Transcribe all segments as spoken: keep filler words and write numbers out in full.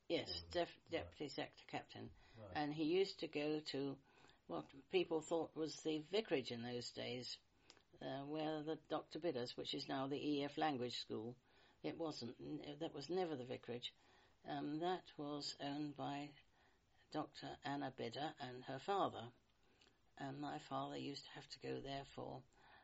Yes, def- deputy right. sector captain. Right. And he used to go to what people thought was the vicarage in those days, uh, where the Doctor Bidders, which is now the E F Language School. It wasn't. That was never the vicarage. Um, that was owned by Doctor Anna Bidder and her father. And my father used to have to go there for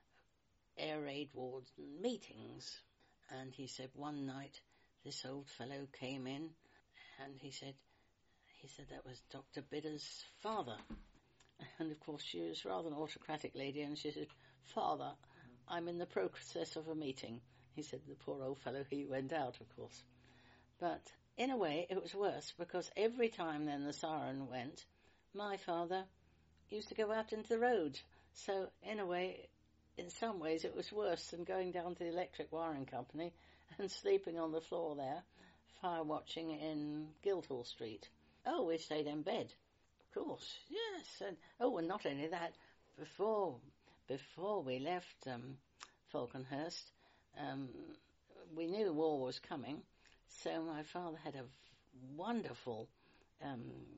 air raid wards and meetings. And he said one night this old fellow came in and he said, he said that was Doctor Bidder's father. And of course she was rather an autocratic lady and she said, Father, I'm in the process of a meeting. He said, the poor old fellow, he went out, of course. But in a way it was worse because every time then the siren went, my father used to go out into the road. So in a way, in some ways it was worse than going down to the electric wiring company and sleeping on the floor there, fire watching in Guildhall Street. Oh, we stayed in bed. Of course, yes. And oh, and not only that, before before we left um, Falconhurst, um, we knew war was coming, so my father had a wonderful um,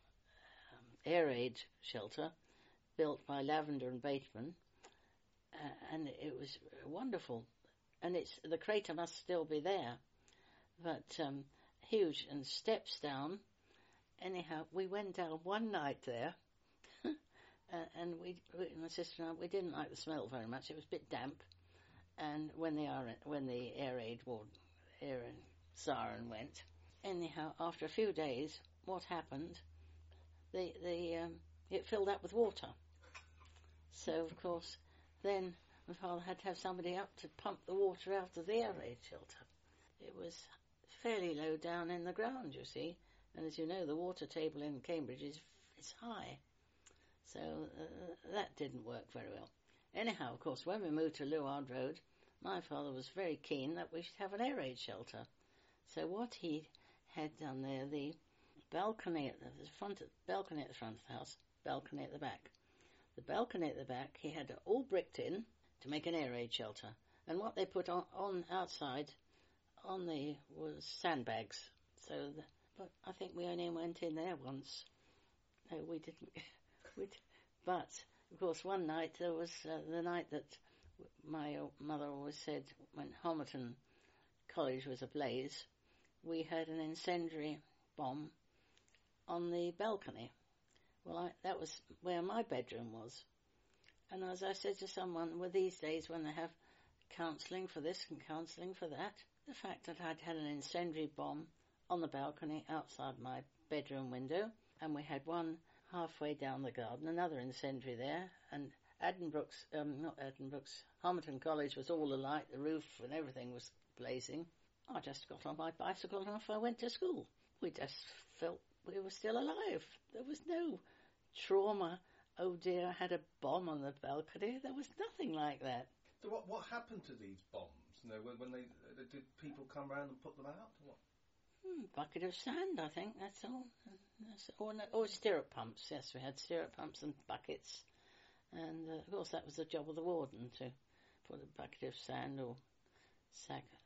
um, air raid shelter built by Lavender and Bateman, uh, and it was wonderful. And it's the crater must still be there, but um, huge, and steps down. Anyhow, we went down one night there, uh, and we, we, my sister and I, we didn't like the smell very much. It was a bit damp. And when the air, when the air raid ward, air siren went, anyhow, after a few days, what happened? The the um, it filled up with water. So of course, then my father had to have somebody up to pump the water out of the air raid shelter. It was fairly low down in the ground, you see. And as you know, the water table in Cambridge is is high. So uh, that didn't work very well. Anyhow, of course, when we moved to Luard Road, my father was very keen that we should have an air raid shelter. So what he had done there, the balcony at the front, balcony at the front of the house, balcony at the back. The balcony at the back, he had it all bricked in to make an air raid shelter. And what they put on, on outside on the was sandbags. So the, But I think we only went in there once. No, we didn't. We'd, but, of course, one night, there was uh, the night that my mother always said when Homerton College was ablaze, we had an incendiary bomb on the balcony. Well, I, that was where my bedroom was. And as I said to someone, well, these days when they have counselling for this and counselling for that, the fact that I'd had an incendiary bomb on the balcony outside my bedroom window, and we had one halfway down the garden, another incendiary there, and Addenbrooke's, um, not Addenbrooke's, Homerton College was all alight, the roof and everything was blazing. I just got on my bicycle and off I went to school. We just felt we were still alive. There was no trauma, oh dear, I had a bomb on the balcony. There was nothing like that. So what what happened to these bombs? You know, when, when they did people come around and put them out? What? Hmm, bucket of sand, I think, that's all. That's, or, or stirrup pumps, yes, we had stirrup pumps and buckets. And, uh, of course, that was the job of the warden, to put a bucket of sand or sack,